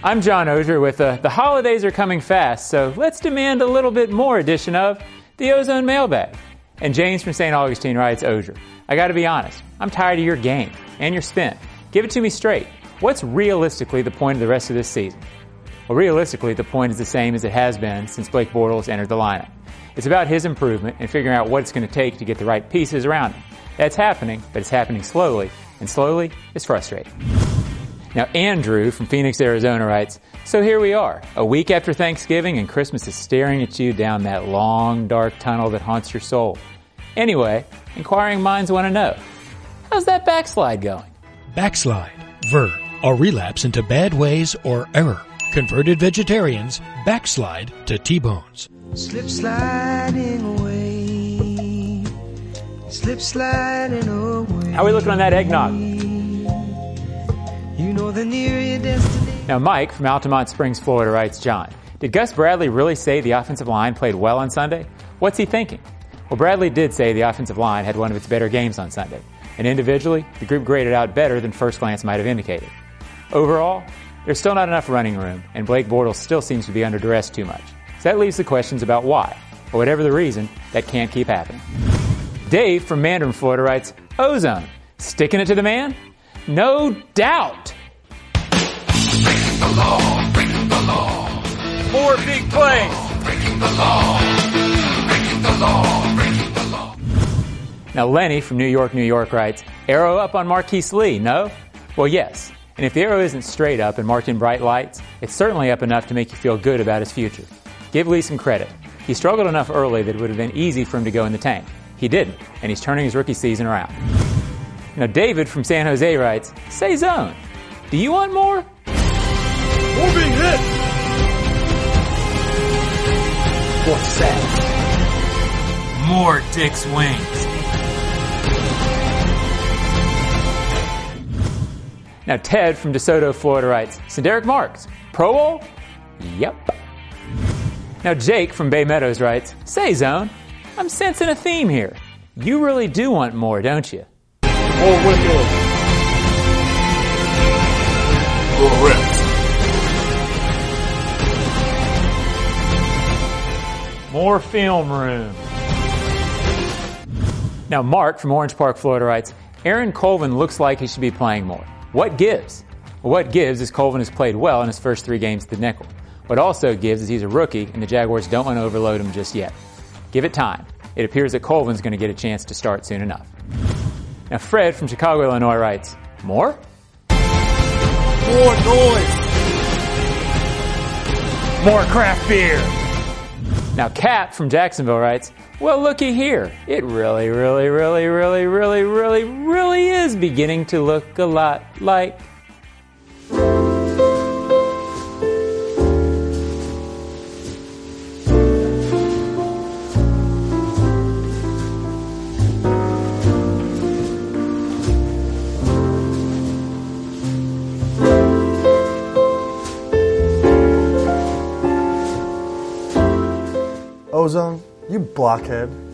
I'm John Ogier with the holidays are coming fast, so let's demand a little bit more edition of the Ozone Mailbag. And James from St. Augustine writes, Ogier, I gotta be honest, I'm tired of your game and your spin. Give it to me straight. What's realistically the point of the rest of this season? Well, realistically, the point is the same as it has been since Blake Bortles entered the lineup. It's about his improvement and figuring out what it's going to take to get the right pieces around him. That's happening, but it's happening slowly, and slowly is frustrating. Now, Andrew from Phoenix, Arizona writes, so here we are, a week after Thanksgiving, and Christmas is staring at you down that long, dark tunnel that haunts your soul. Anyway, inquiring minds want to know, how's that backslide going? Backslide, ver, a relapse into bad ways or error. Converted vegetarians backslide to T-bones. Slip sliding away, slip sliding away. How are we looking on that eggnog? You know the nearer your destiny. Now Mike from Altamont Springs, Florida writes, John, did Gus Bradley really say the offensive line played well on Sunday? What's he thinking? Well, Bradley did say the offensive line had one of its better games on Sunday. And individually, the group graded out better than first glance might have indicated. Overall, there's still not enough running room, and Blake Bortles still seems to be under duress too much. So that leaves the questions about why, or whatever the reason, that can't keep happening. Dave from Mandarin, Florida writes, Ozone, sticking it to the man? No doubt! Breaking the law, breaking the law. More big plays! Breaking the law, breaking the law, breaking the law. Now Lenny from New York writes, arrow up on Marquise Lee, no? Well, yes. And if the arrow isn't straight up and marked in bright lights, it's certainly up enough to make you feel good about his future. Give Lee some credit. He struggled enough early that it would have been easy for him to go in the tank. He didn't, and he's turning his rookie season around. Now David from San Jose writes, say zone, do you want more? More being hit! What's that? More Dick's wings. Now Ted from DeSoto, Florida writes, Derek Marks, Pro Bowl? Yep. Now Jake from Bay Meadows writes, say zone, I'm sensing a theme here. You really do want more, don't you? More windows. More reps. More film room. Now Mark from Orange Park, Florida writes, Aaron Colvin looks like he should be playing more. What gives? Well, what gives is Colvin has played well in his first 3 games at the nickel. What also gives is he's a rookie, and the Jaguars don't want to overload him just yet. Give it time. It appears that Colvin's going to get a chance to start soon enough. Now Fred from Chicago, Illinois writes, more? More noise. More craft beer. Now Kat from Jacksonville writes, well, looky here. It really is beginning to look a lot like... Ozone, you blockhead.